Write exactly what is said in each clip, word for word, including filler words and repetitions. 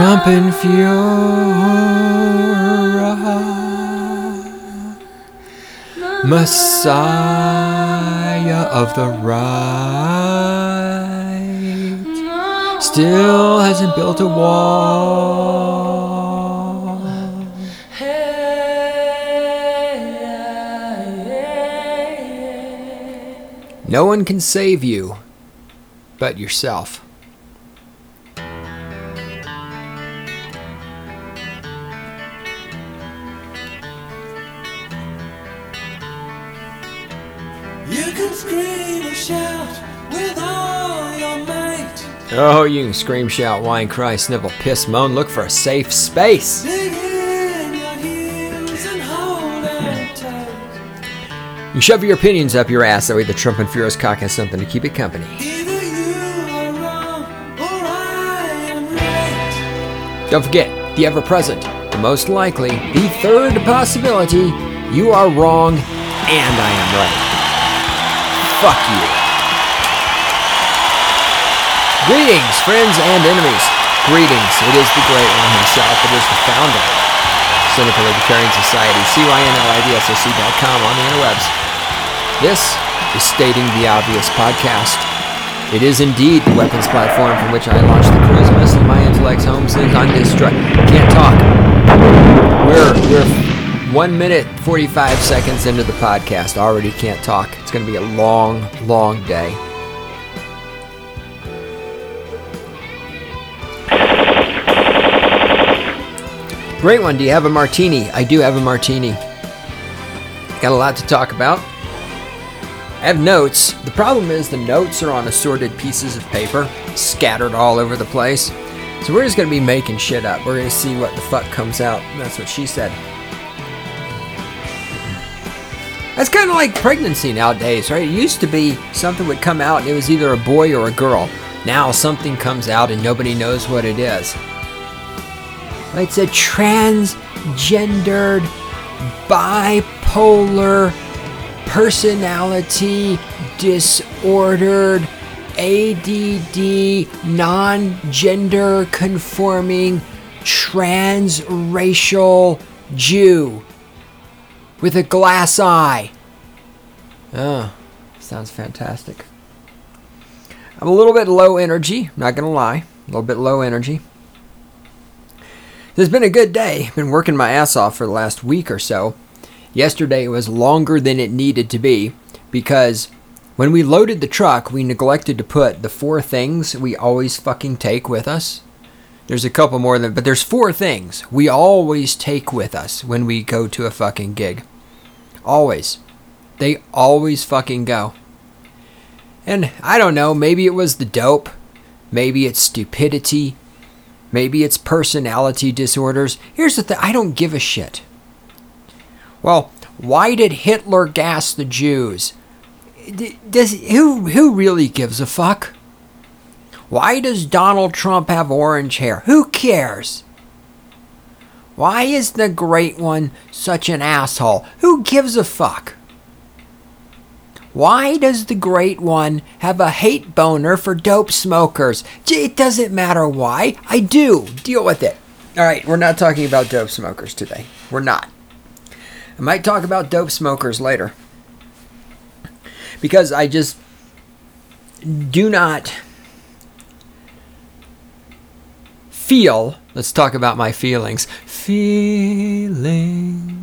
Trump and Fura, Messiah of the right, still hasn't built a wall. No one can save you but yourself. You can scream and shout with all your might. Oh, you can scream, shout, whine, cry, snivel, piss, moan. Look for a safe space. Dig in your heels and hold it tight. You shove your opinions up your ass. That way the Trump and Furious cock has something to keep it company. Either you are wrong or I am right. Don't forget, the ever-present, the most likely, the third possibility, you are wrong and I am right. Fuck you. Greetings, friends and enemies. Greetings. It is the great one himself. It is the founder. Cynical Libertarian Society, C Y N L I D S O C dot com on the interwebs. This is Stating the Obvious podcast. It is indeed the weapons platform from which I launched the cruise missile. My intellect's home sins on destroy. Can't talk. We're we're one minute forty-five seconds into the podcast. Already can't talk. It's going to be a long, long day. Great one. Do you have a martini? I do have a martini. Got a lot to talk about. I have notes. The problem is the notes are on assorted pieces of paper, scattered all over the place. So we're just going to be making shit up. We're going to see what the fuck comes out. That's what she said. That's kind of like pregnancy nowadays, right? It used to be something would come out and it was either a boy or a girl. Now something comes out and nobody knows what it is. It's a transgendered, bipolar, personality disordered, A D D, non-gender conforming, transracial Jew with a glass eye. Oh, sounds fantastic. I'm a little bit low energy, not gonna lie. A little bit low energy. It's been a good day. Been working my ass off for the last week or so. Yesterday was longer than it needed to be because when we loaded the truck, we neglected to put the four things we always fucking take with us. There's a couple more than, but there's four things we always take with us when we go to a fucking gig. Always. They always fucking go. And I don't know, maybe it was the dope. Maybe it's stupidity. Maybe it's personality disorders. Here's the thing, I don't give a shit. Well, why did Hitler gas the Jews? Does who who really gives a fuck? Why does Donald Trump have orange hair? Who cares? Why is the Great One such an asshole? Who gives a fuck? Why does the Great One have a hate boner for dope smokers? It doesn't matter why. I do. Deal with it. All right, we're not talking about dope smokers today. We're not. I might talk about dope smokers later. Because I just do not feel, let's talk about my feelings. Feelings.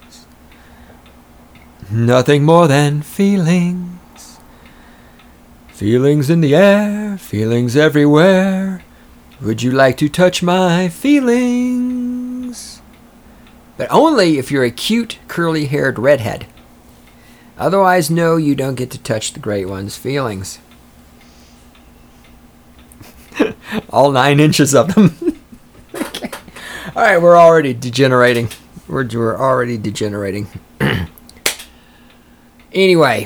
Nothing more than feelings. Feelings in the air, feelings everywhere. Would you like to touch my feelings? But only if you're a cute, curly-haired redhead. Otherwise, no, you don't get to touch the Great One's feelings. All nine inches of them. Okay. All right, we're already degenerating. We're, we're already degenerating. Anyway,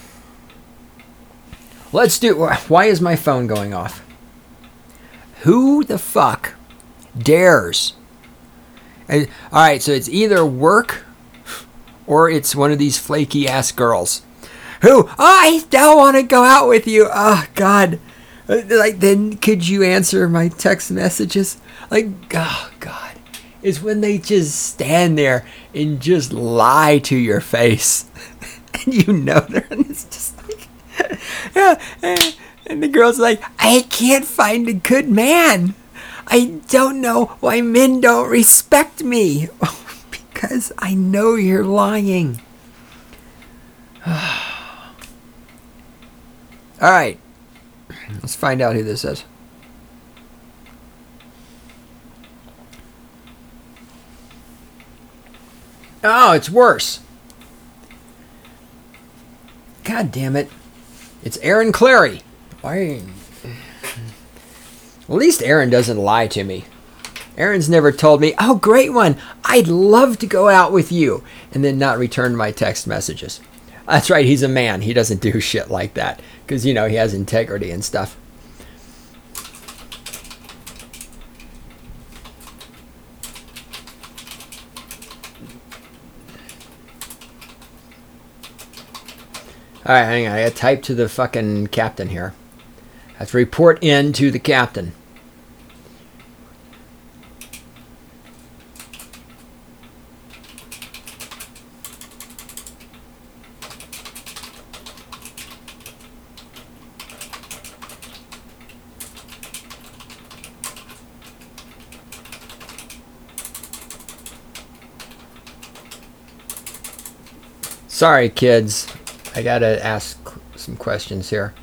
let's do... Why is my phone going off? Who the fuck dares? And, all right, so it's either work or it's one of these flaky ass girls who, oh, I don't want to go out with you. Oh, God. Like, then could you answer my text messages? Like, oh God, is when they just stand there and just lie to your face, and you know they're, and it's just like, yeah, and the girl's like, I can't find a good man. I don't know why men don't respect me. Because I know you're lying. All right. Let's find out who this is. Oh, it's worse. God damn it. It's Aaron Clary. Why? Well, at least Aaron doesn't lie to me. Aaron's never told me, oh, great one, I'd love to go out with you, and then not return my text messages. That's right, he's a man. He doesn't do shit like that because, you know, he has integrity and stuff. All right, hang on. I got to type to the fucking captain here. I have to report in to the captain. Sorry, kids. I gotta ask some questions here.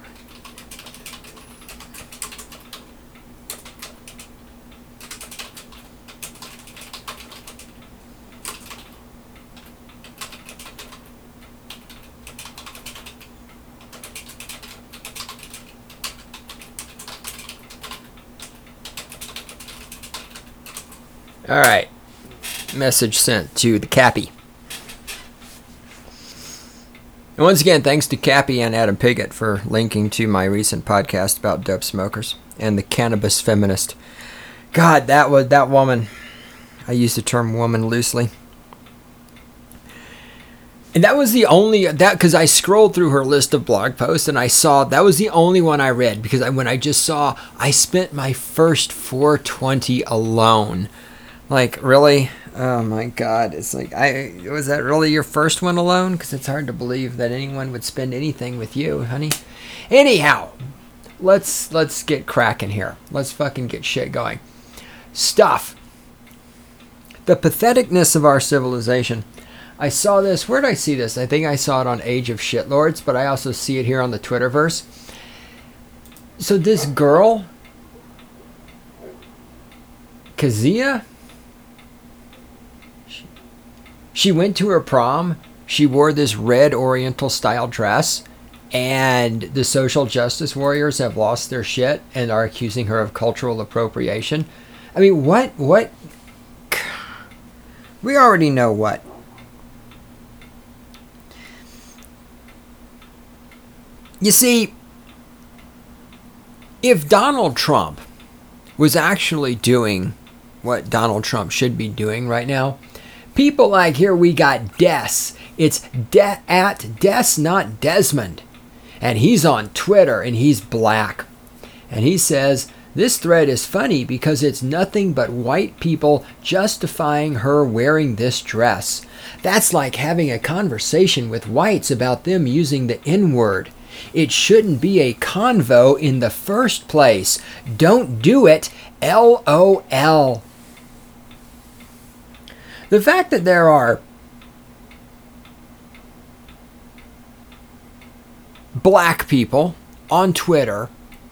All right. Message sent to the Cappy. And once again, thanks to Cappy and Adam Piggott for linking to my recent podcast about dope smokers and the cannabis feminist. God, that was that woman. I use the term woman loosely. And that was the only, that because I scrolled through her list of blog posts and I saw, that was the only one I read because I, when I just saw, I spent my first four twenty alone. Like, really? Oh my God. It's like, I was that really your first one alone? Because it's hard to believe that anyone would spend anything with you, honey. Anyhow, let's let's get cracking here. Let's fucking get shit going. Stuff. The patheticness of our civilization. I saw this. Where did I see this? I think I saw it on Age of Shitlords, but I also see it here on the Twitterverse. So this girl, Kazia, she, she went to her prom. She wore this red Oriental style dress, and the social justice warriors have lost their shit and are accusing her of cultural appropriation. I mean, what? What? We already know what. You see, if Donald Trump was actually doing what Donald Trump should be doing right now, people like, here we got Des. It's De- at Des, not Desmond. And he's on Twitter and he's black. And he says, this thread is funny because it's nothing but white people justifying her wearing this dress. That's like having a conversation with whites about them using the N-word. It shouldn't be a convo in the first place. Don't do it. L O L. The fact that there are black people on Twitter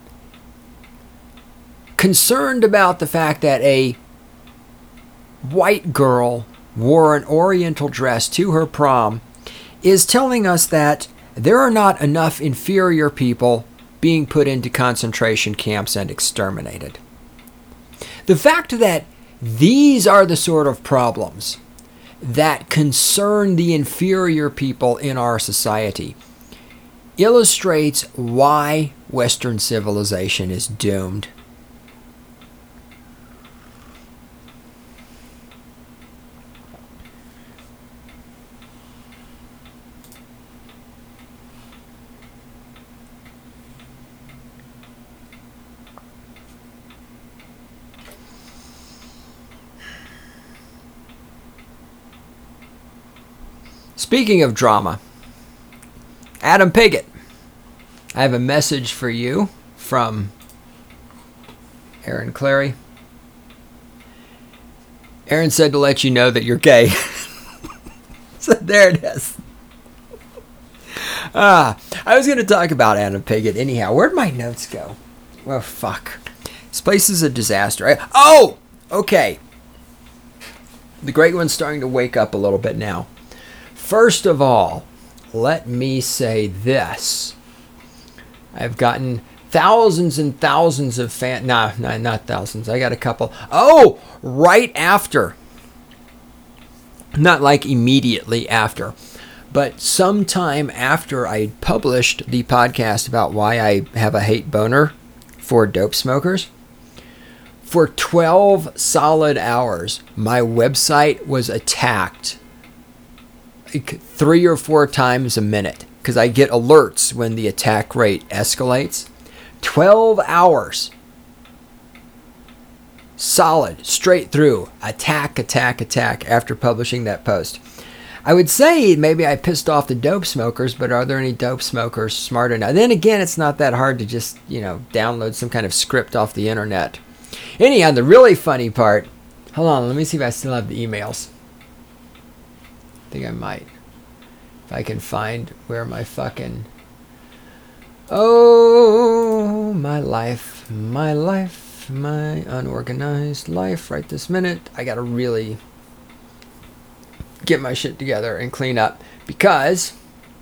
concerned about the fact that a white girl wore an Oriental dress to her prom is telling us that there are not enough inferior people being put into concentration camps and exterminated. The fact that these are the sort of problems that concern the inferior people in our society illustrates why Western civilization is doomed. Speaking of drama, Adam Piggott, I have a message for you from Aaron Clary. Aaron said to let you know that you're gay. So there it is. Ah, I was going to talk about Adam Piggott anyhow. Where'd my notes go? Well, fuck. This place is a disaster. I, oh, okay. The great one's starting to wake up a little bit now. First of all, let me say this. I've gotten thousands and thousands of fans. Nah, nah, not thousands. I got a couple. Oh, right after. Not like immediately after, but sometime after I published the podcast about why I have a hate boner for dope smokers. For twelve solid hours, my website was attacked like three or four times a minute because I get alerts when the attack rate escalates. twelve hours. Solid, straight through, attack, attack, attack after publishing that post. I would say maybe I pissed off the dope smokers, but are there any dope smokers smart enough? Then again, it's not that hard to just, you know, download some kind of script off the internet. Anyhow, the really funny part, hold on, let me see if I still have the emails. I think I might. If I can find where my fucking... Oh, my life, my life. My unorganized life right this minute. I gotta really get my shit together and clean up because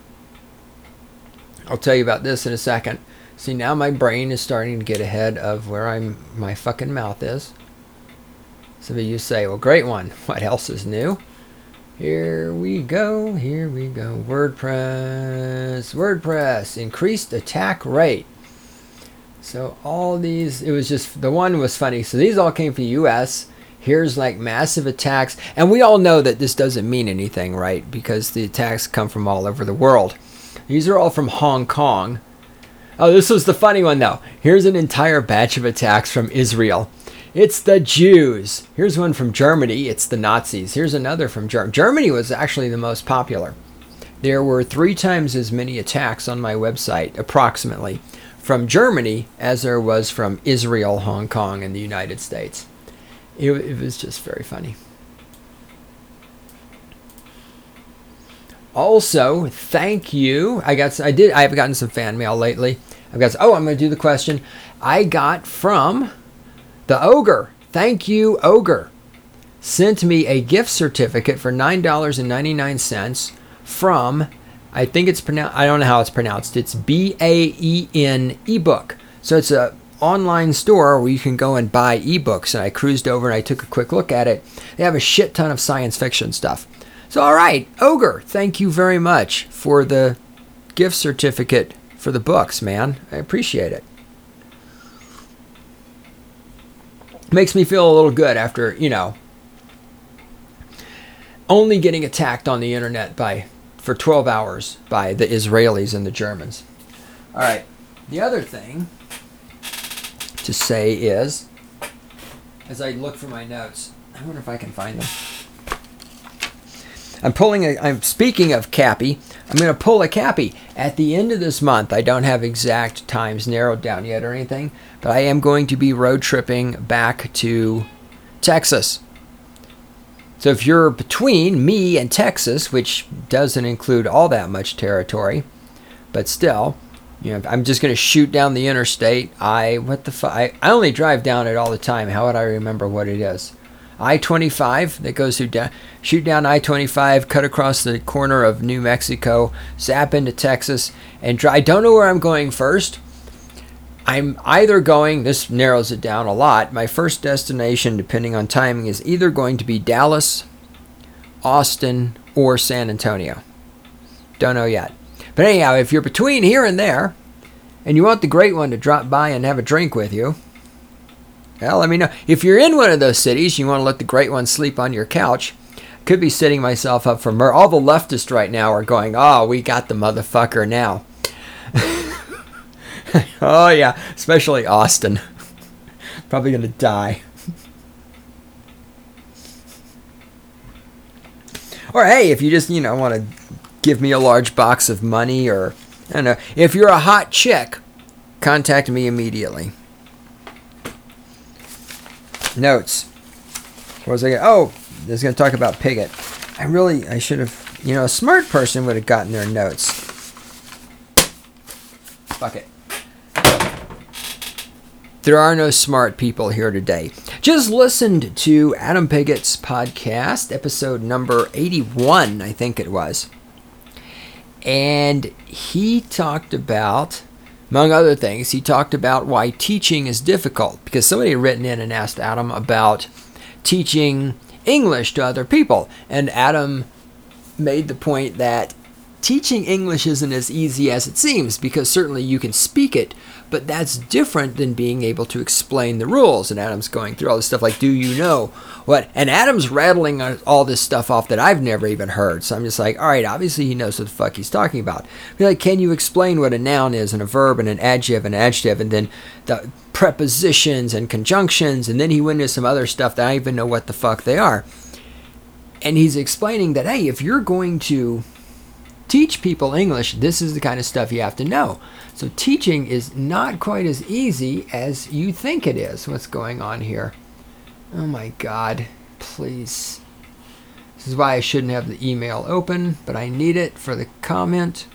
I'll tell you about this in a second. See, now my brain is starting to get ahead of where I'm my fucking mouth is. Some of you say, well, great one. What else is new? Here we go. Here we go. WordPress. WordPress. Increased attack rate. So all these, it was just, the one was funny. So these all came from the U S. Here's like massive attacks. And we all know that this doesn't mean anything, right? Because the attacks come from all over the world. These are all from Hong Kong. Oh, this was the funny one though. Here's an entire batch of attacks from Israel. It's the Jews. Here's one from Germany. It's the Nazis. Here's another from Germany. Germany was actually the most popular. There were three times as many attacks on my website, approximately, from Germany as there was from Israel, Hong Kong, and the United States. It, it was just very funny. Also, thank you. I got. I did. I've gotten some fan mail lately. I've got. Oh, I'm going to do the question. I got from the Ogre. Thank you, Ogre. Sent me a gift certificate for nine dollars and ninety-nine cents from. I think it's pronounced, I don't know how it's pronounced. It's B A E N ebook. So it's a online store where you can go and buy ebooks. And I cruised over and I took a quick look at it. They have a shit ton of science fiction stuff. So, all right, Ogre, thank you very much for the gift certificate for the books, man. I appreciate it. Makes me feel a little good after, you know, only getting attacked on the internet by... for twelve hours by the Israelis and the Germans. All right. The other thing to say is, as I look for my notes, I wonder if I can find them. I'm pulling a, I'm speaking of Cappy, I'm going to pull a Cappy at the end of this month. I don't have exact times narrowed down yet or anything, but I am going to be road tripping back to Texas. So if you're between me and Texas, which doesn't include all that much territory, but still, you know, I'm just going to shoot down the interstate. I, what the fuck? I, I only drive down it all the time. How would I remember what it is? I twenty-five that goes through, down, shoot down I twenty-five, cut across the corner of New Mexico, zap into Texas, and drive. I don't know where I'm going first. I'm either going, this narrows it down a lot, my first destination, depending on timing, is either going to be Dallas, Austin, or San Antonio. Don't know yet. But anyhow, if you're between here and there, and you want the great one to drop by and have a drink with you, well, let me know. If you're in one of those cities, you want to let the great one sleep on your couch, could be setting myself up for murder. All the leftists right now are going, oh, we got the motherfucker now. Oh, yeah, especially Austin. Probably going to die. Or hey, if you just, you know, want to give me a large box of money, or I don't know, if you're a hot chick, contact me immediately. Notes. What was I going to... Oh, I was going to talk about Pigott. I really, I should have, you know, a smart person would have gotten their notes. Fuck it. There are no smart people here today. Just listened to Adam Pigott's podcast, episode number eighty-one, I think it was. And he talked about, among other things, he talked about why teaching is difficult. Because somebody had written in and asked Adam about teaching English to other people. And Adam made the point that teaching English isn't as easy as it seems, because certainly you can speak it, but that's different than being able to explain the rules. And Adam's going through all this stuff like, do you know what? And Adam's rattling all this stuff off that I've never even heard. So I'm just like, all right, obviously he knows what the fuck he's talking about. Be like, can you explain what a noun is, and a verb, and an adjective, and an adjective, and then the prepositions and conjunctions, and then he went into some other stuff that I don't even know what the fuck they are. And he's explaining that, hey, if you're going to teach people English, this is the kind of stuff you have to know. So teaching is not quite as easy as you think it is. What's going on here? Oh my God, please. This is why I shouldn't have the email open, but I need it for the comment.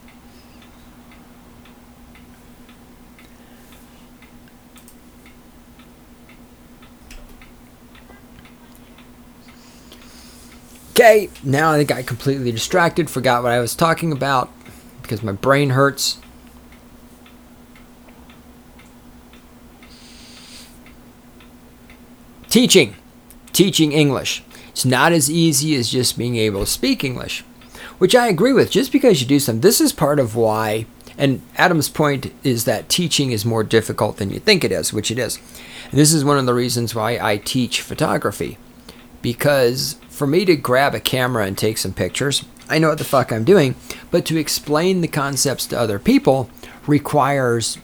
Okay, now I think I completely distracted, forgot what I was talking about because my brain hurts. Teaching. Teaching English. It's not as easy as just being able to speak English, which I agree with. Just because you do something, this is part of why, and Adam's point is that teaching is more difficult than you think it is, which it is. And this is one of the reasons why I teach photography. Because for me to grab a camera and take some pictures, I know what the fuck I'm doing, but to explain the concepts to other people requires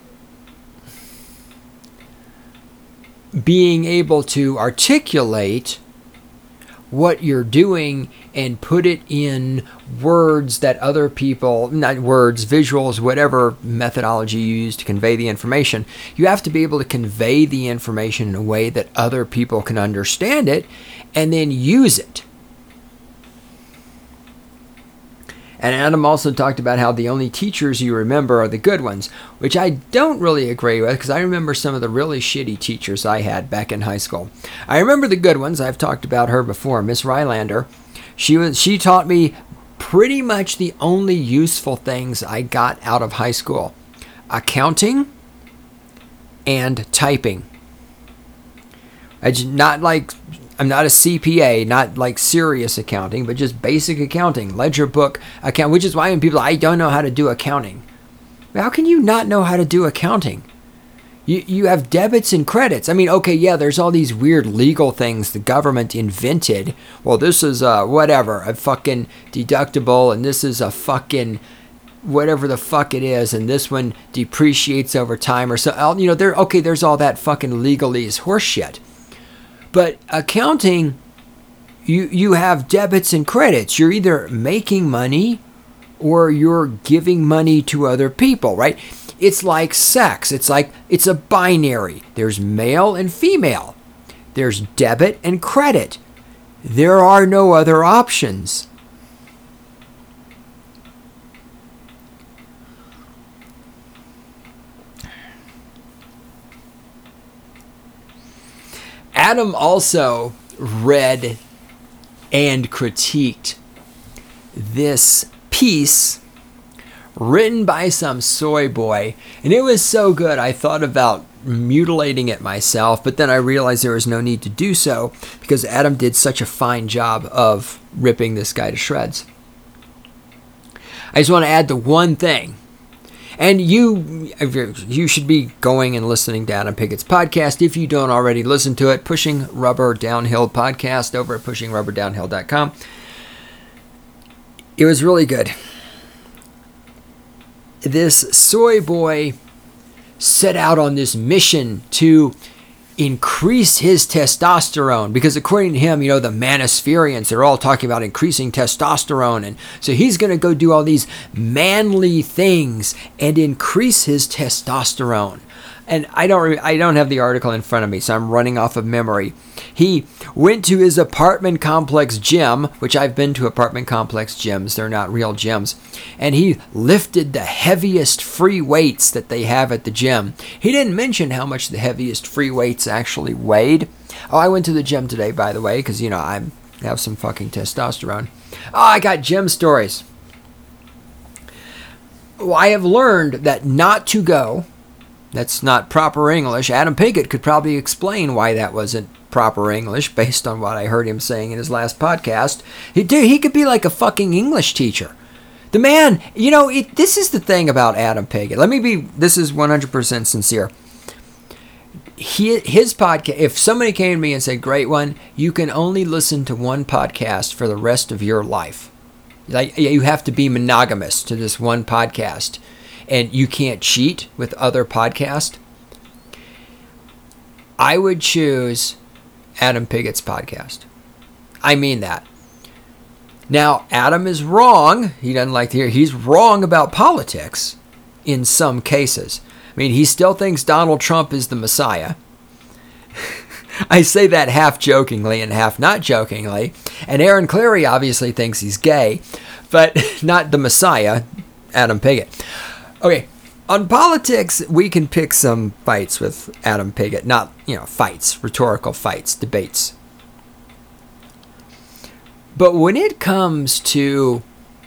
being able to articulate what you're doing and put it in words that other people, not words, visuals, whatever methodology you use to convey the information. You have to be able to convey the information in a way that other people can understand it and then use it. And Adam also talked about how the only teachers you remember are the good ones, which I don't really agree with, because I remember some of the really shitty teachers I had back in high school. I remember the good ones. I've talked about her before, Miss Rylander. She was she taught me pretty much the only useful things I got out of high school: accounting and typing. I just, not like I'm not a C P A, not like serious accounting, but just basic accounting, ledger book account, which is why when people, I don't know how to do accounting. How can you not know how to do accounting? You you have debits and credits. I mean, okay, yeah, there's all these weird legal things the government invented. Well, this is a whatever, a fucking deductible, and this is a fucking whatever the fuck it is, and this one depreciates over time or so. You know, there okay, there's all that fucking legalese horse shit. But accounting, you you have debits and credits. You're either making money or you're giving money to other people, right? It's like sex. It's like, it's a binary. There's male and female. There's debit and credit. There are no other options. Adam also read and critiqued this piece written by some soy boy, and it was so good I thought about mutilating it myself, but then I realized there was no need to do so because Adam did such a fine job of ripping this guy to shreds. I just want to add the one thing. And you you should be going and listening to Adam Pigott's podcast. If you don't already listen to it, Pushing Rubber Downhill podcast over at pushing rubber downhill dot com. It was really good. This soy boy set out on this mission to increase his testosterone, because according to him, you know, the Manospherians, they're all talking about increasing testosterone, and so he's going to go do all these manly things and increase his testosterone. And I don't re- I don't have the article in front of me, so I'm running off of memory. He went to his apartment complex gym, which I've been to apartment complex gyms. They're not real gyms. And he lifted the heaviest free weights that they have at the gym. He didn't mention how much the heaviest free weights actually weighed. Oh, I went to the gym today, by the way, because, you know, I have some fucking testosterone. Oh, I got gym stories. Well, I have learned that not to go. That's not proper English. Adam Piggott could probably explain why that wasn't proper English based on what I heard him saying in his last podcast. He, dude, he could be like a fucking English teacher. The man, you know, it, this is the thing about Adam Piggott. Let me be, this is one hundred percent sincere. He, his podcast, if somebody came to me and said, great one, you can only listen to one podcast for the rest of your life. Like, you have to be monogamous to this one podcast. And you can't cheat with other podcasts, I would choose Adam Piggott's podcast. I mean that. Now, Adam is wrong. He doesn't like to hear. He's wrong about politics in some cases. I mean, he still thinks Donald Trump is the Messiah. I say that half jokingly and half not jokingly. And Aaron Clarey obviously thinks he's gay, but not the Messiah, Adam Piggott. Okay, on politics, we can pick some fights with Adam Piggott. Not, you know, fights, rhetorical fights, debates. But when it comes to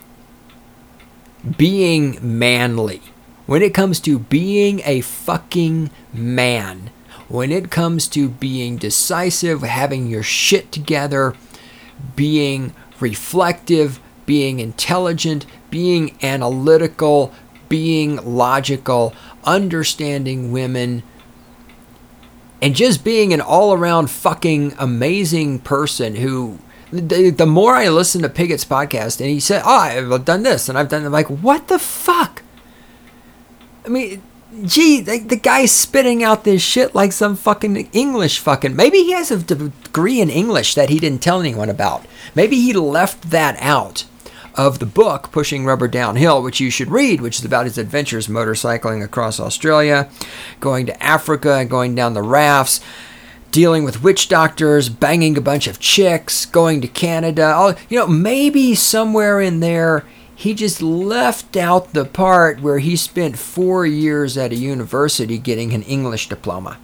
being manly, when it comes to being a fucking man, when it comes to being decisive, having your shit together, being reflective, being intelligent, being analytical, being logical, understanding women, and just being an all-around fucking amazing person who, the, the more I listen to Piggott's podcast, and he said, oh, I've done this, and I've done, I'm like, what the fuck? I mean, gee, the, the guy's spitting out this shit like some fucking English fucking, maybe he has a degree in English that he didn't tell anyone about. Maybe he left that out of the book, Pushing Rubber Downhill, which you should read, which is about his adventures motorcycling across Australia, going to Africa and going down the rafts, dealing with witch doctors, banging a bunch of chicks, going to Canada. All, you know, maybe somewhere in there, he just left out the part where he spent four years at a university getting an English diploma.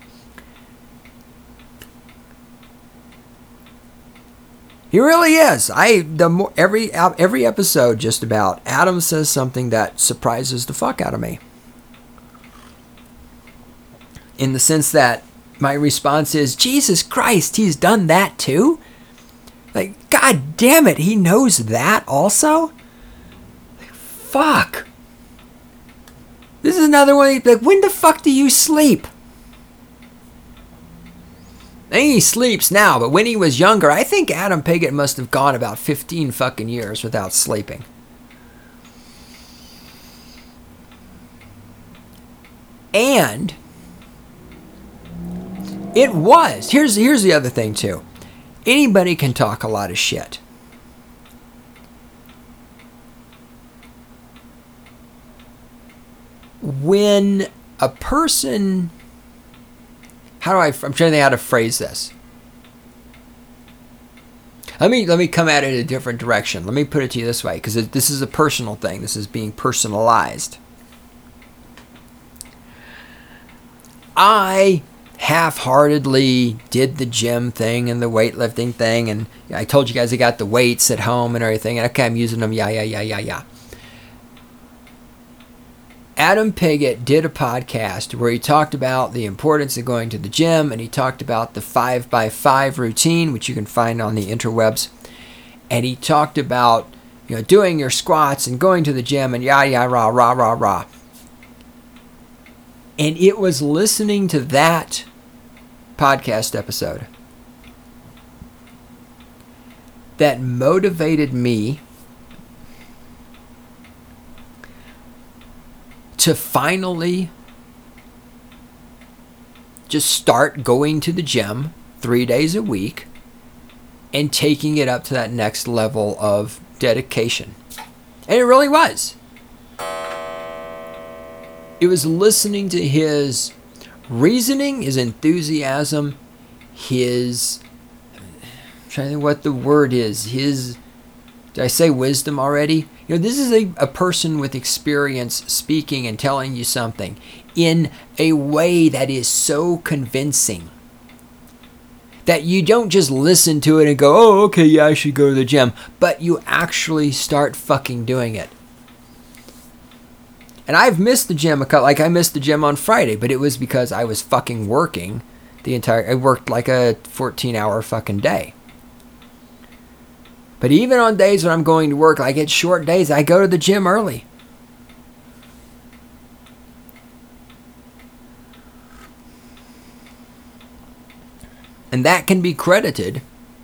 He really is. I the more, every every episode just about, Adam says something that surprises the fuck out of me. In the sense that my response is, Jesus Christ, he's done that too? Like, God damn it, he knows that also? Like, fuck. This is another one, like, when the fuck do you sleep? I think he sleeps now, but when he was younger, I think Adam Piggott must have gone about fifteen fucking years without sleeping. And it was. Here's, here's the other thing, too. Anybody can talk a lot of shit. When a person... How do I... I'm trying to think how to phrase this. Let me, let me come at it a different direction. Let me put it to you this way, because this is a personal thing. This is being personalized. I half-heartedly did the gym thing and the weightlifting thing, and I told you guys I got the weights at home and everything, and okay, I'm using them, yeah, yeah, yeah, yeah, yeah. Adam Piggott did a podcast where he talked about the importance of going to the gym, and he talked about the five by five routine, which you can find on the interwebs, and he talked about, you know, doing your squats and going to the gym and yah, yah, rah, rah, rah, rah. And it was listening to that podcast episode that motivated me to finally just start going to the gym three days a week and taking it up to that next level of dedication. And it really was. It was listening to his reasoning, his enthusiasm, his, I'm trying to think what the word is, his, did I say wisdom already? You know, this is a, a person with experience speaking and telling you something in a way that is so convincing that you don't just listen to it and go, oh, okay, yeah, I should go to the gym, but you actually start fucking doing it. And I've missed the gym, a couple, like I missed the gym on Friday, but it was because I was fucking working the entire, I worked like a fourteen hour fucking day. But even on days when I'm going to work, like it's short days, I go to the gym early. And that can be credited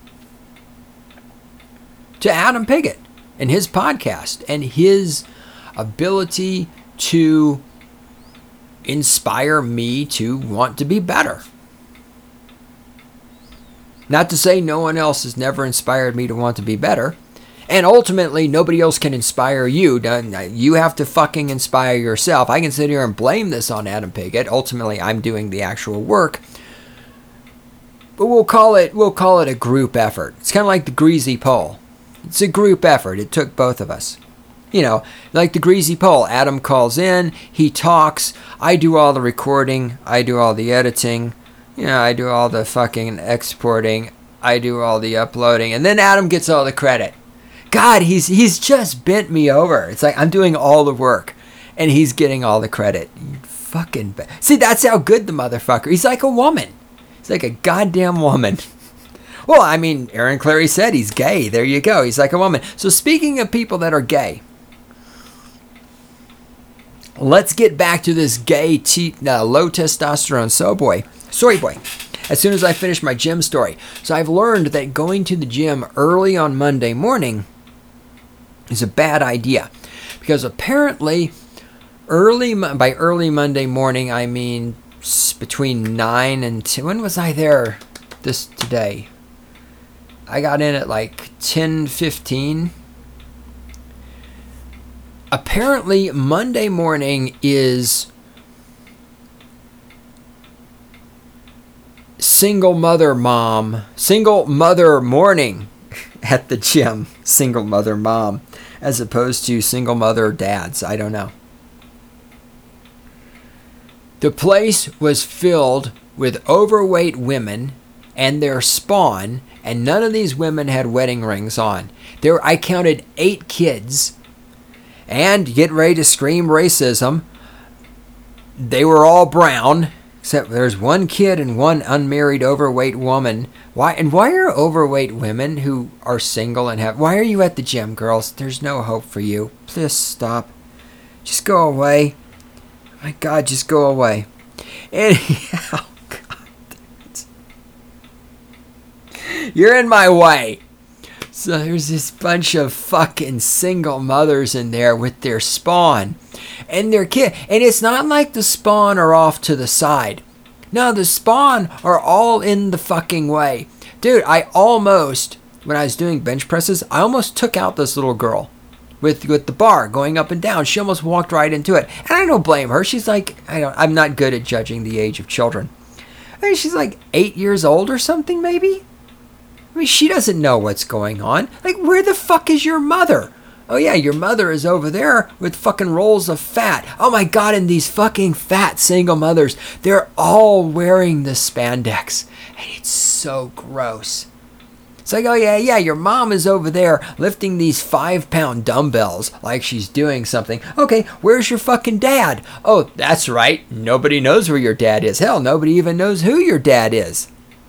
to Adam Piggott and his podcast and his ability to inspire me to want to be better. Not to say no one else has never inspired me to want to be better. And ultimately, nobody else can inspire you. You have to fucking inspire yourself. I can sit here and blame this on Adam Piggott. Ultimately, I'm doing the actual work. But we'll call it we'll call it a group effort. It's kind of like the greasy pole. It's a group effort. It took both of us. You know, like the greasy pole. Adam calls in, he talks, I do all the recording, I do all the editing, you know, I do all the fucking exporting, I do all the uploading, and then Adam gets all the credit. God, he's he's just bent me over. It's like I'm doing all the work, and he's getting all the credit. You fucking be- See, that's how good the motherfucker. He's like a woman. He's like a goddamn woman. Well, I mean, Aaron Clary said he's gay. There you go. He's like a woman. So speaking of people that are gay, let's get back to this gay, te- uh, low testosterone soy boy. Soy boy. As soon as I finish my gym story. So I've learned that going to the gym early on Monday morning is a bad idea. Because apparently, early by early Monday morning, I mean between nine and ten. When was I there this today? I got in at like ten fifteen. Apparently, Monday morning is single mother mom, single mother morning at the gym. Single mother mom, as opposed to single mother dads. I don't know. The place was filled with overweight women and their spawn, and none of these women had wedding rings on. There, I counted eight kids. And get ready to scream racism. They were all brown, except there's one kid and one unmarried overweight woman. Why? And why are overweight women who are single and have... Why are you at the gym, girls? There's no hope for you. Please stop. Just go away. My God, just go away. Anyhow, God. You're in my way. So there's this bunch of fucking single mothers in there with their spawn and their kid. And it's not like the spawn are off to the side. No, the spawn are all in the fucking way. Dude, I almost, when I was doing bench presses, I almost took out this little girl with with the bar going up and down. She almost walked right into it. And I don't blame her. She's like, I don't, I'm not good at judging the age of children. I mean, she's like eight years old or something, maybe? I mean, she doesn't know what's going on. Like, where the fuck is your mother? Oh, yeah, your mother is over there with fucking rolls of fat. Oh, my God, and these fucking fat single mothers, they're all wearing the spandex. And it's so gross. It's like, oh, yeah, yeah, your mom is over there lifting these five-pound dumbbells like she's doing something. Okay, where's your fucking dad? Oh, that's right. Nobody knows where your dad is. Hell, nobody even knows who your dad is.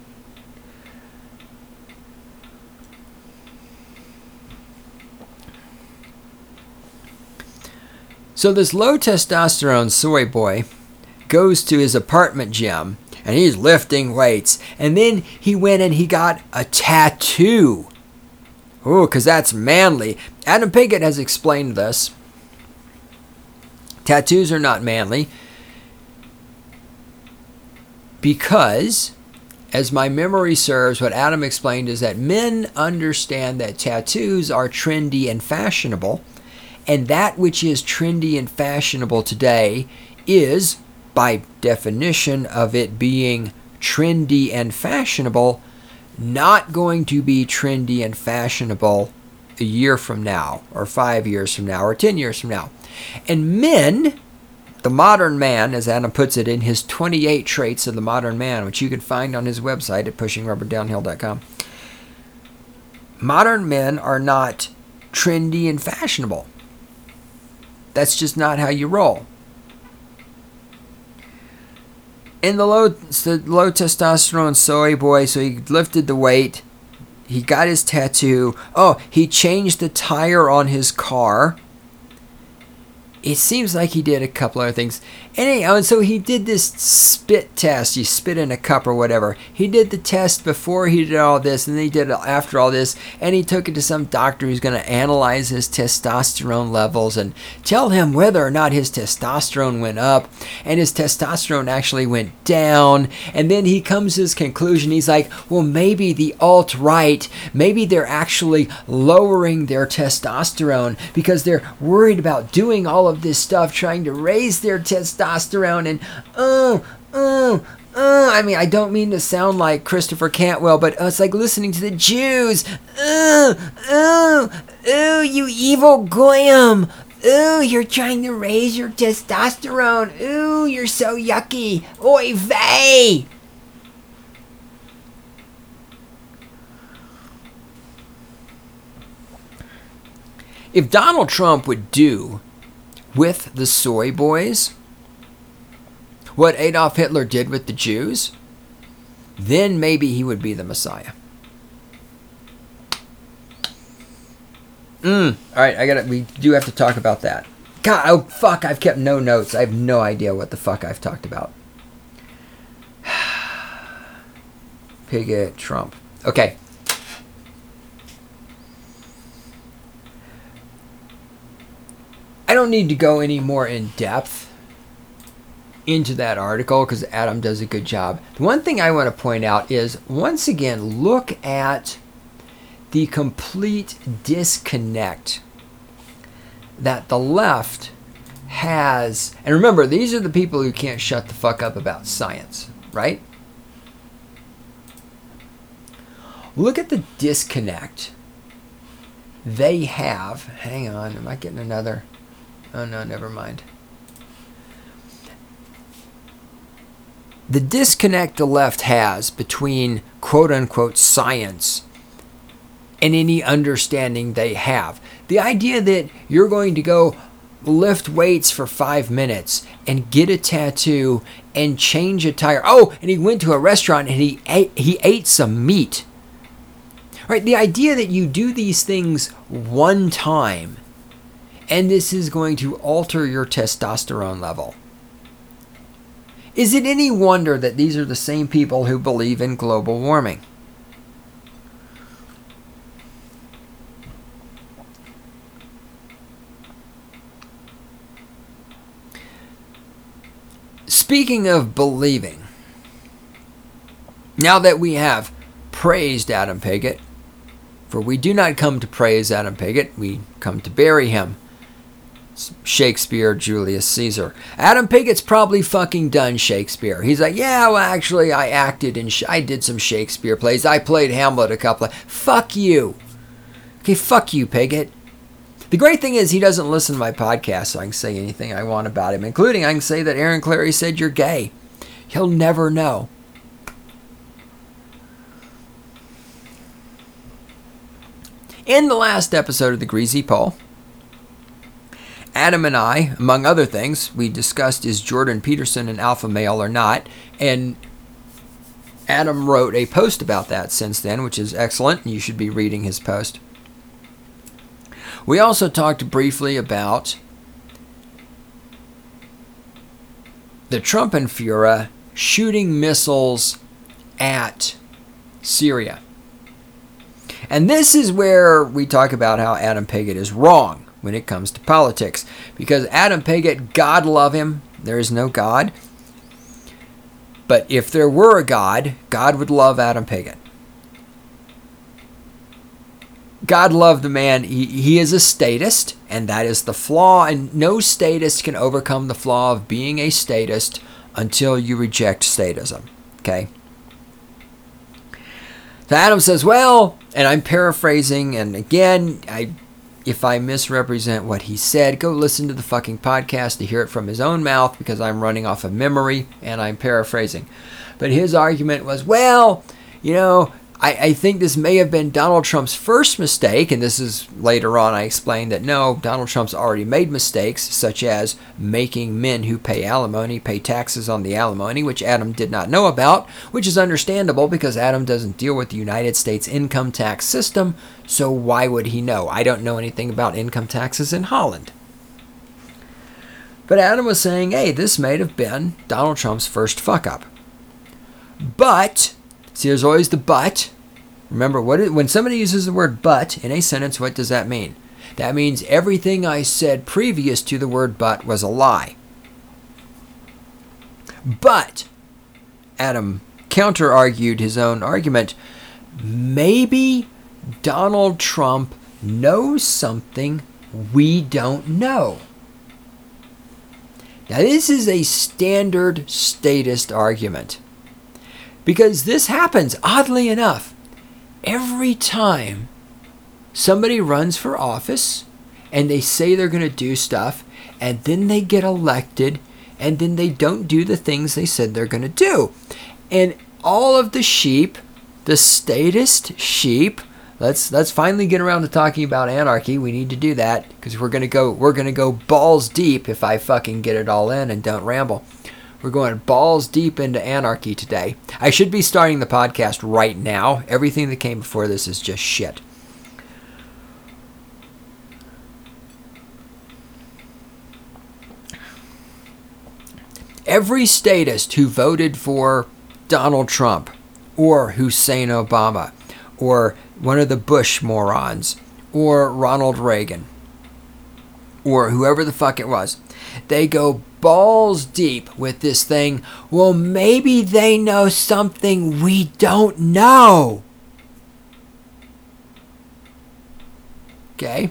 So this low testosterone soy boy goes to his apartment gym and he's lifting weights. And then he went and he got a tattoo. Ooh, because that's manly. Adam Piggott has explained this. Tattoos are not manly. Because, as my memory serves, what Adam explained is that men understand that tattoos are trendy and fashionable, and that which is trendy and fashionable today is, by definition of it being trendy and fashionable, not going to be trendy and fashionable a year from now, or five years from now, or ten years from now. And men, the modern man, as Adam puts it in his twenty-eight Traits of the Modern Man, which you can find on his website at pushing rubber downhill dot com, modern men are not trendy and fashionable. That's just not how you roll. And the low, the low testosterone soy boy, so he lifted the weight. He got his tattoo. Oh, he changed the tire on his car. It seems like he did a couple other things. Anyhow, and so he did this spit test. You spit in a cup or whatever. He did the test before he did all this, and then he did it after all this. And he took it to some doctor who's going to analyze his testosterone levels and tell him whether or not his testosterone went up. And his testosterone actually went down. And then he comes to his conclusion. He's like, well, maybe the alt-right, maybe they're actually lowering their testosterone because they're worried about doing all of this stuff, trying to raise their testosterone. And oh, oh, oh. I mean, I don't mean to sound like Christopher Cantwell, but it's like listening to the Jews. Oh, oh, oh, you evil goyim. Ooh, you're trying to raise your testosterone. Ooh, you're so yucky. Oy vey. If Donald Trump would do with the soy boys what Adolf Hitler did with the Jews, then maybe he would be the Messiah. Mm. All right, I got it. We do have to talk about that. God, oh fuck! I've kept no notes. I have no idea what the fuck I've talked about. Pigott, Trump. Okay. I don't need to go any more in depth into that article because Adam does a good job. The one thing I want to point out is, once again, look at the complete disconnect that the left has. And remember, these are the people who can't shut the fuck up about science, right? Look at the disconnect they have. Hang on, am I getting another? Oh no, never mind. The disconnect the left has between quote-unquote science and any understanding they have. The idea that you're going to go lift weights for five minutes and get a tattoo and change a tire. Oh, and he went to a restaurant and he ate, he ate some meat. Right? The idea that you do these things one time and this is going to alter your testosterone level. Is it any wonder that these are the same people who believe in global warming? Speaking of believing, now that we have praised Adam Pigott, for we do not come to praise Adam Pigott, we come to bury him. Shakespeare, Julius Caesar. Adam Pigott's probably fucking done Shakespeare. He's like, yeah, well, actually, I acted in, sh- I did some Shakespeare plays. I played Hamlet a couple of, fuck you. Okay, fuck you, Pigott. The great thing is he doesn't listen to my podcast, so I can say anything I want about him, including I can say that Aaron Clarey said you're gay. He'll never know. In the last episode of the Greasy Poll, Adam and I, among other things, we discussed is Jordan Peterson an alpha male or not, and Adam wrote a post about that since then, which is excellent. You should be reading his post. We also talked briefly about the Trumpenführer shooting missiles at Syria. And this is where we talk about how Adam Pigott is wrong when it comes to politics. Because Adam Pigott, God love him, there is no God. But if there were a God, God would love Adam Pagan. God loved the man. He, he is a statist, and that is the flaw. And no statist can overcome the flaw of being a statist until you reject statism. Okay? So Adam says, well, and I'm paraphrasing, and again, I, if I misrepresent what he said, go listen to the fucking podcast to hear it from his own mouth, because I'm running off of memory, and I'm paraphrasing. But his argument was, well, you know, I, I think this may have been Donald Trump's first mistake, and this is later on I explained that no, Donald Trump's already made mistakes, such as making men who pay alimony pay taxes on the alimony, which Adam did not know about, which is understandable because Adam doesn't deal with the United States income tax system, so why would he know? I don't know anything about income taxes in Holland. But Adam was saying, hey, this may have been Donald Trump's first fuck-up. But... see, there's always the but. Remember, what it, when somebody uses the word but in a sentence, what does that mean? That means everything I said previous to the word but was a lie. But, Adam counter-argued his own argument, maybe Donald Trump knows something we don't know. Now, this is a standard statist argument. Because this happens, oddly enough, every time somebody runs for office and they say they're going to do stuff and then they get elected and then they don't do the things they said they're going to do. And all of the sheep, the statist sheep, let's let's finally get around to talking about anarchy. We need to do that because we're going to go we're going to go balls deep if I fucking get it all in and don't ramble. We're going balls deep into anarchy today. I should be starting the podcast right now. Everything that came before this is just shit. Every statist who voted for Donald Trump or Hussein Obama or one of the Bush morons or Ronald Reagan or whoever the fuck it was, they go balls deep with this thing. Well, maybe they know something we don't know. Okay?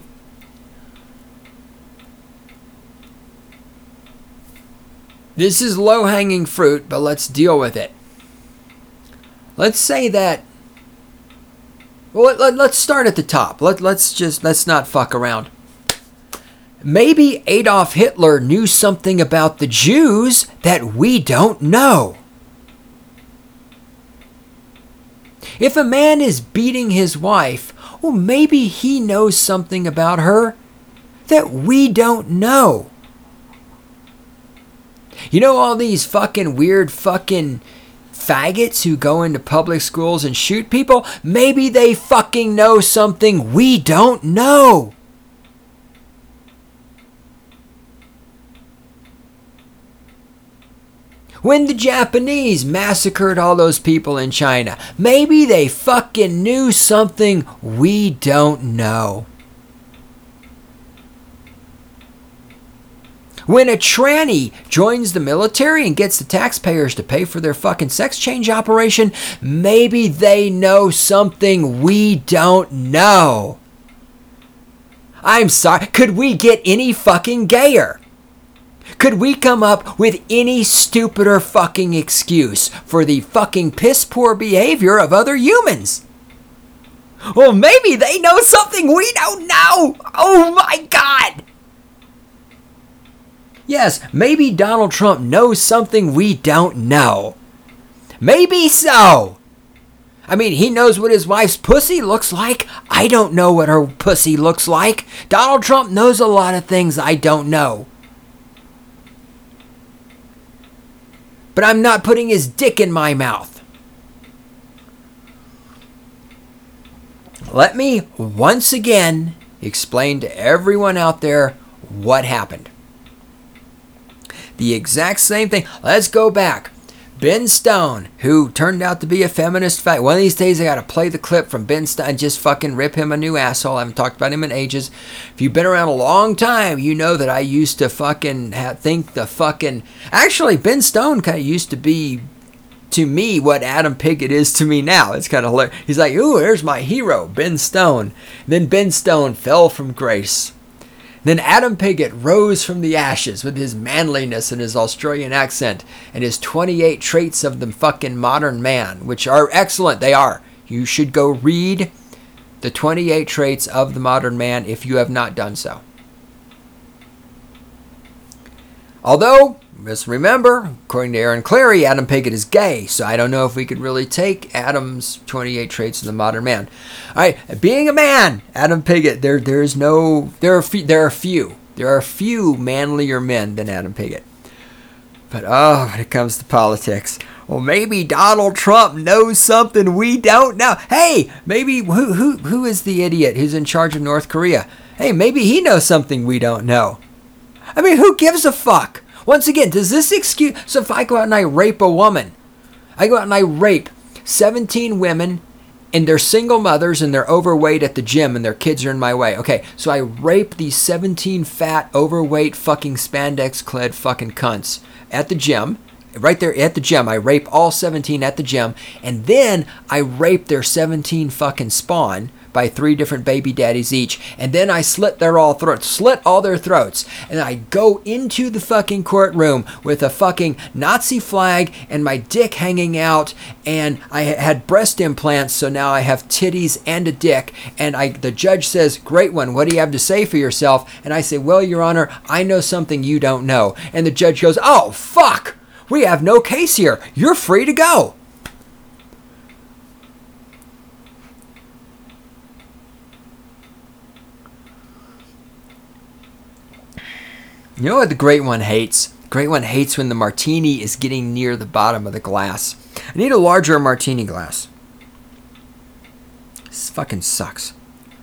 This is low-hanging fruit, but let's deal with it. Let's say that... Well, let, let, let's start at the top. Let, let's just... Let's not fuck around. Maybe Adolf Hitler knew something about the Jews that we don't know. If a man is beating his wife, well, maybe he knows something about her that we don't know. You know all these fucking weird fucking faggots who go into public schools and shoot people? Maybe they fucking know something we don't know. When the Japanese massacred all those people in China, maybe they fucking knew something we don't know. When a tranny joins the military and gets the taxpayers to pay for their fucking sex change operation, maybe they know something we don't know. I'm sorry, could we get any fucking gayer? Could we come up with any stupider fucking excuse for the fucking piss poor behavior of other humans? Well, maybe they know something we don't know. Oh my God. Yes, maybe Donald Trump knows something we don't know. Maybe so. I mean, he knows what his wife's pussy looks like. I don't know what her pussy looks like. Donald Trump knows a lot of things I don't know. But I'm not putting his dick in my mouth. Let me once again explain to everyone out there what happened. The exact same thing. Let's go back. Ben Stone, who turned out to be a feminist fag. One of these days I gotta play the clip from Ben Stone and just fucking rip him a new asshole. I haven't talked about him in ages. If you've been around a long time, you know that I used to fucking have, think the fucking... Actually, Ben Stone kind of used to be to me what Adam Pickett is to me now. It's kind of hilarious. He's like, ooh, there's my hero, Ben Stone. Then Ben Stone fell from grace. Then Adam Pickett rose from the ashes with his manliness and his Australian accent and his twenty-eight traits of the fucking modern man, which are excellent. They are. You should go read the twenty-eight traits of the modern man if you have not done so. Although, just remember, according to Aaron Clary, Adam Pickett is gay, so I don't know if we could really take Adam's twenty-eight traits of the modern man. All right, being a man, Adam Pickett, there, there's no, there are, few, there are few, there are few manlier men than Adam Pickett. But oh, when it comes to politics, well, maybe Donald Trump knows something we don't know. Hey, maybe who, who, who is the idiot who's in charge of North Korea? Hey, maybe he knows something we don't know. I mean, who gives a fuck? Once again, does this excuse... So if I go out and I rape a woman, I go out and I rape seventeen women and they're single mothers and they're overweight at the gym and their kids are in my way. Okay, so I rape these seventeen fat, overweight, fucking spandex-clad fucking cunts at the gym. Right there at the gym. I rape all seventeen at the gym. And then I rape their seventeen fucking spawn by three different baby daddies each, and then I slit their all throats, slit all their throats, and I go into the fucking courtroom with a fucking Nazi flag and my dick hanging out, and I had breast implants, so now I have titties and a dick, and I the judge says, great one, what do you have to say for yourself? And I say, well, Your Honor, I know something you don't know. And the judge goes, oh, fuck, we have no case here, you're free to go. You know what the great one hates? The great one hates when the martini is getting near the bottom of the glass. I need a larger martini glass. This fucking sucks.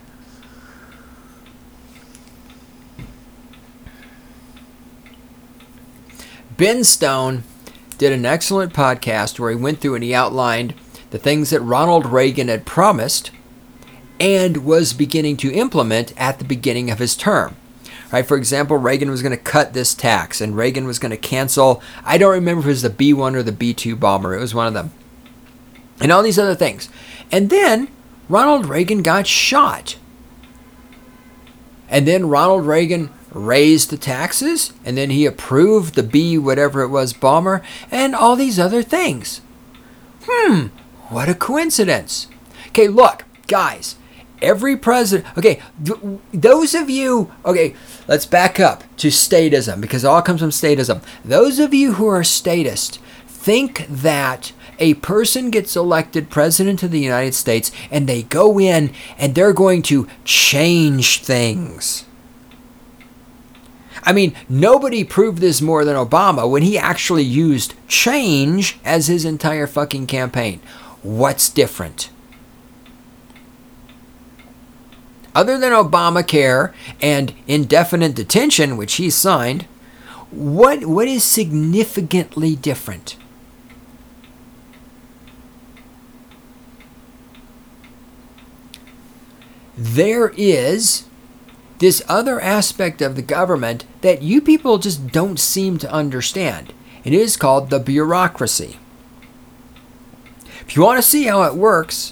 Ben Stone did an excellent podcast where he went through and he outlined the things that Ronald Reagan had promised and was beginning to implement at the beginning of his term. Right, for example, Reagan was going to cut this tax, and Reagan was going to cancel, I don't remember if it was the B one or the B two bomber, it was one of them, and all these other things. And then Ronald Reagan got shot. And then Ronald Reagan raised the taxes, and then he approved the B whatever it was bomber, and all these other things. Hmm, what a coincidence. Okay, look, guys. Every president, okay, th- those of you, okay, let's back up to statism because it all comes from statism. Those of you who are statist think that a person gets elected president of the United States and they go in and they're going to change things. I mean, nobody proved this more than Obama when he actually used change as his entire fucking campaign. What's different? Other than Obamacare and indefinite detention, which he signed, what what is significantly different? There is this other aspect of the government that you people just don't seem to understand. It is called the bureaucracy. If you want to see how it works,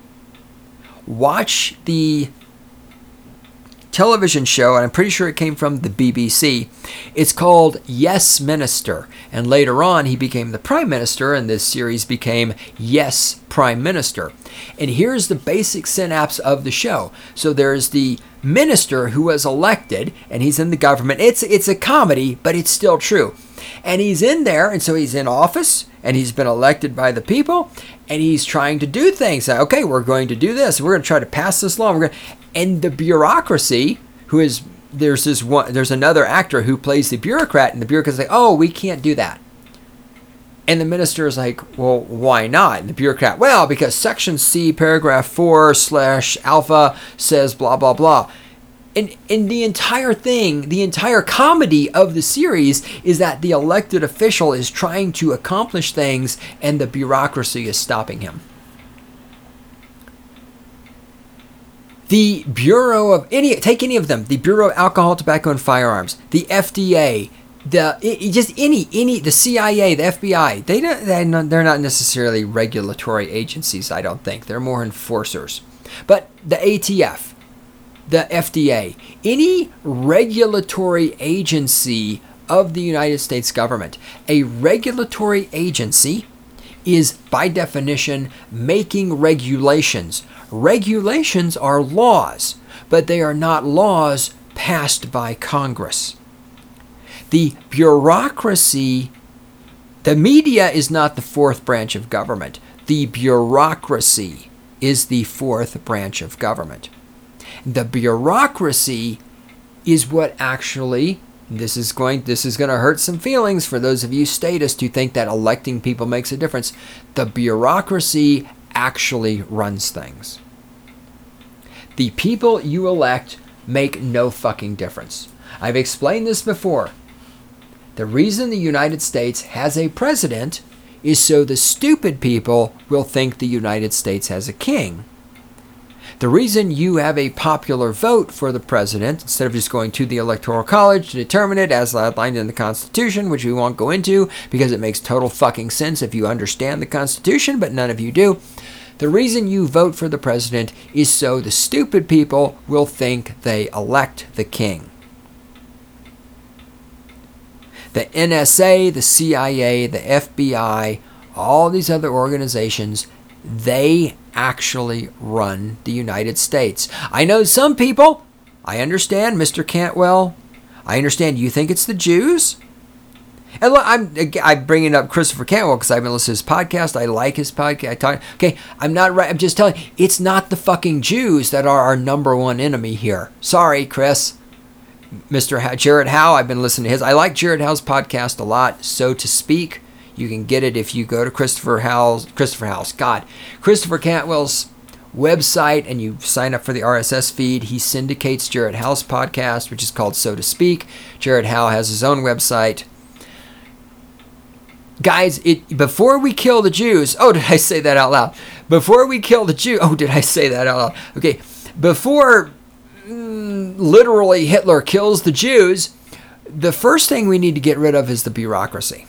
watch the television show, and I'm pretty sure it came from the B B C. It's called Yes Minister, and later on he became the Prime Minister, and this series became Yes Prime Minister. And here's the basic synapse of the show. So there's the minister who was elected, and he's in the government. It's it's a comedy, but it's still true. And he's in there, and so he's in office, and he's been elected by the people, and he's trying to do things. Okay, we're going to do this. We're going to try to pass this law. We're going to, and the bureaucracy, who is there's this one, there's another actor who plays the bureaucrat, and the bureaucrat's like, oh, we can't do that. And the minister is like, well, why not? And the bureaucrat, well, because Section C, paragraph four slash alpha says blah, blah, blah. And, and the entire thing, the entire comedy of the series is that the elected official is trying to accomplish things and the bureaucracy is stopping him. The Bureau of, any take any of them, the Bureau of Alcohol, Tobacco, and Firearms, the F D A, the it, it just any any the C I A, the F B I, they don't they're not, they're not necessarily regulatory agencies. I don't think they're more enforcers. But the A T F, the F D A, any regulatory agency of the United States government, a regulatory agency is by definition making regulations. Regulations are laws, but they are not laws passed by Congress. The bureaucracy, the media is not the fourth branch of government. The bureaucracy is the fourth branch of government. The bureaucracy is what actually, this is going this is going to hurt some feelings for those of you statists who think that electing people makes a difference. The bureaucracy actually runs things. The people you elect make no fucking difference. I've explained this before. The reason the United States has a president is so the stupid people will think the United States has a king. The reason you have a popular vote for the president, instead of just going to the Electoral College to determine it as outlined in the Constitution, which we won't go into because it makes total fucking sense if you understand the Constitution, but none of you do. The reason you vote for the president is so the stupid people will think they elect the king. The N S A, the C I A, the F B I, all these other organizations, they actually run the United States. I know some people, I understand, Mister Cantwell, I understand you think it's the Jews. And look, I'm I'm bringing up Christopher Cantwell because I've been listening to his podcast. I like his podcast. I talk, okay, I'm not right. I'm just telling you, it's not the fucking Jews that are our number one enemy here. Sorry, Chris. Mister Ha- Jared Howe, I've been listening to his. I like Jared Howe's podcast a lot, So to Speak. You can get it if you go to Christopher Howe's, Christopher Howe's, God, Christopher Cantwell's website and you sign up for the R S S feed. He syndicates Jared Howe's podcast, which is called So to Speak. Jared Howe has his own website. Guys, it before we kill the Jews, oh, did I say that out loud? Before we kill the Jews, oh, did I say that out loud? Okay, before mm, literally Hitler kills the Jews, the first thing we need to get rid of is the bureaucracy.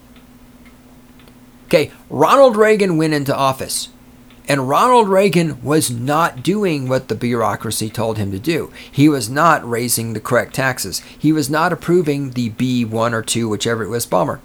Okay, Ronald Reagan went into office, and Ronald Reagan was not doing what the bureaucracy told him to do. He was not raising the correct taxes. He was not approving the B one or two, whichever it was, bomber.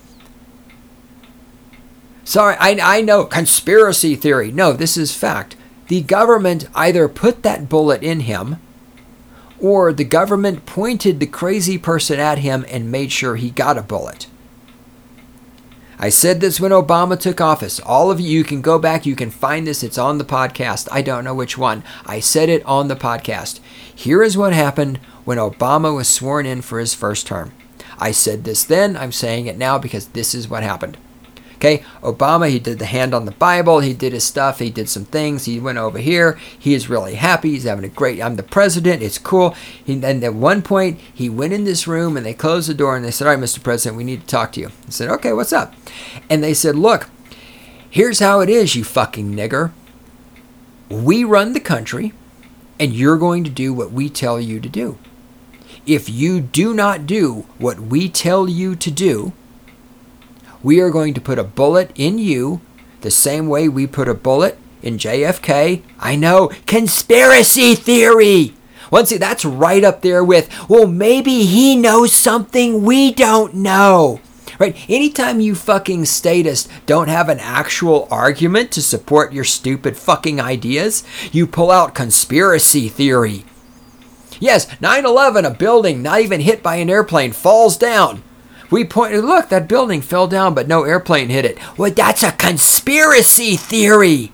Sorry, I, I know, conspiracy theory. No, this is fact. The government either put that bullet in him, or the government pointed the crazy person at him and made sure he got a bullet. I said this when Obama took office. All of you, you can go back, you can find this, it's on the podcast. I don't know which one. I said it on the podcast. Here is what happened when Obama was sworn in for his first term. I said this then, I'm saying it now because this is what happened. Okay, Obama, he did the hand on the Bible, he did his stuff, he did some things, he went over here, he is really happy, he's having a great, I'm the president, it's cool. He, and at one point, he went in this room and they closed the door and they said, all right, Mister President, we need to talk to you. I said, okay, what's up? And they said, look, here's how it is, you fucking nigger. We run the country and you're going to do what we tell you to do. If you do not do what we tell you to do, we are going to put a bullet in you the same way we put a bullet in J F K. I know, conspiracy theory. Once again, that's right up there with, well, maybe he knows something we don't know. Right? Anytime you fucking statists don't have an actual argument to support your stupid fucking ideas, you pull out conspiracy theory. Yes, nine eleven, a building not even hit by an airplane falls down. We pointed, look, that building fell down, but no airplane hit it. Well, that's a conspiracy theory.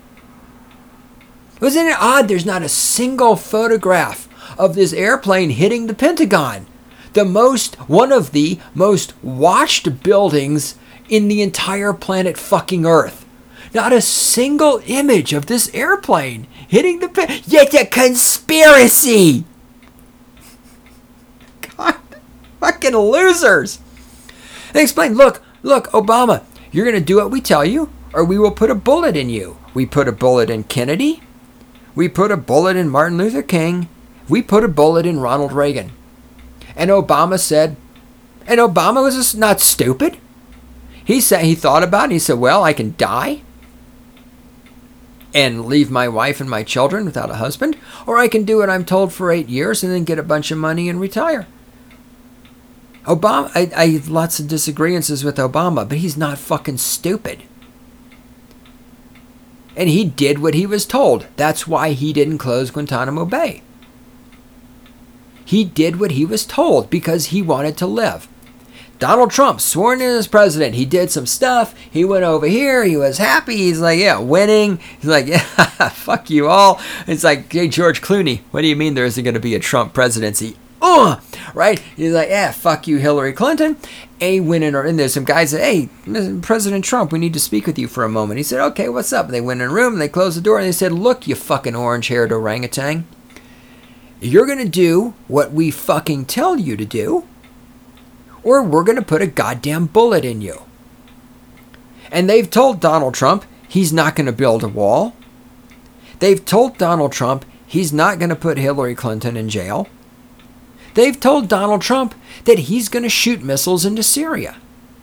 Wasn't it odd? There's not a single photograph of this airplane hitting the Pentagon. The most, one of the most watched buildings in the entire planet fucking Earth. Not a single image of this airplane hitting the Pentagon. It's a conspiracy. God, fucking losers. They explained, look, look, Obama, you're going to do what we tell you, or we will put a bullet in you. We put a bullet in Kennedy. We put a bullet in Martin Luther King. We put a bullet in Ronald Reagan. And Obama said, And Obama was just not stupid. He said, he thought about it. He said, well, I can die and leave my wife and my children without a husband, or I can do what I'm told for eight years and then get a bunch of money and retire. Obama, I, I have lots of disagreements with Obama, but he's not fucking stupid. And he did what he was told. That's why he didn't close Guantanamo Bay. He did what he was told because he wanted to live. Donald Trump, sworn in as president, he did some stuff. He went over here. He was happy. He's like, yeah, winning. He's like, yeah, fuck you all. It's like, hey, George Clooney, what do you mean there isn't going to be a Trump presidency? Uh, right? He's like, yeah, fuck you, Hillary Clinton. A winning, or and there's some guys that, hey, President Trump, we need to speak with you for a moment. He said, okay, what's up? And they went in a room and they closed the door and they said, look, you fucking orange-haired orangutan, you're going to do what we fucking tell you to do, or we're going to put a goddamn bullet in you. And they've told Donald Trump he's not going to build a wall. They've told Donald Trump he's not going to put Hillary Clinton in jail. They've told Donald Trump that he's going to shoot missiles into Syria.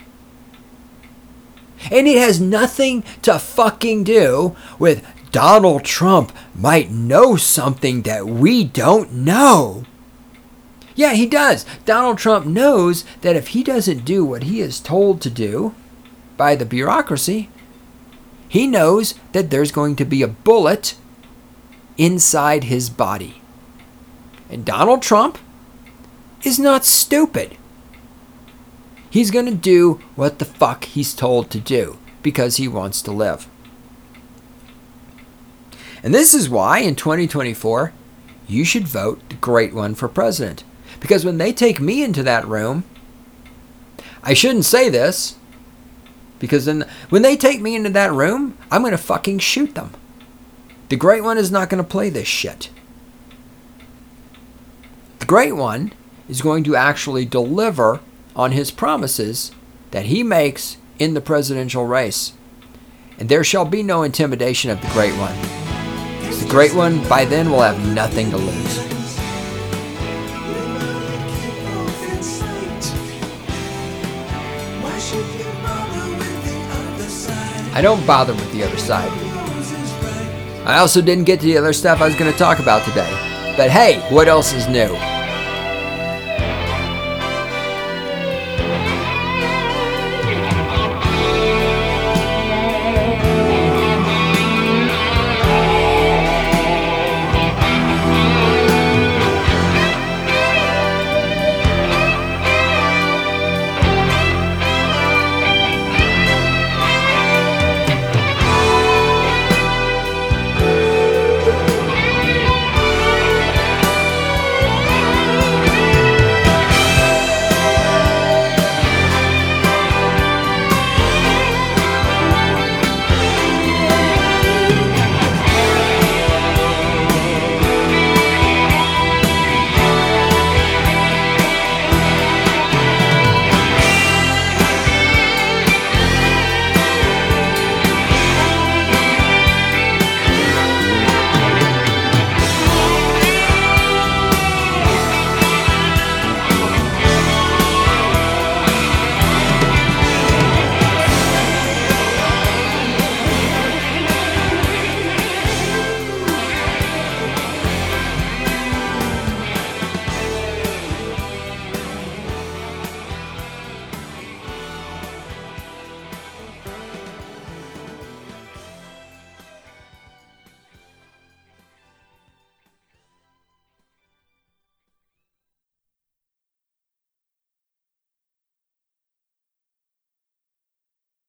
And it has nothing to fucking do with Donald Trump might know something that we don't know. Yeah, he does. Donald Trump knows that if he doesn't do what he is told to do by the bureaucracy, he knows that there's going to be a bullet inside his body. And Donald Trump is not stupid. He's going to do what the fuck he's told to do because he wants to live. And this is why in twenty twenty-four, you should vote the Great One for president. Because when they take me into that room, I shouldn't say this, because then when they take me into that room, I'm going to fucking shoot them. The Great One is not going to play this shit. The Great One is going to actually deliver on his promises that he makes in the presidential race. And there shall be no intimidation of the Great One. The Great One, by then, will have nothing to lose. I don't bother with the other side. I also didn't get to the other stuff I was going to talk about today. But hey, what else is new?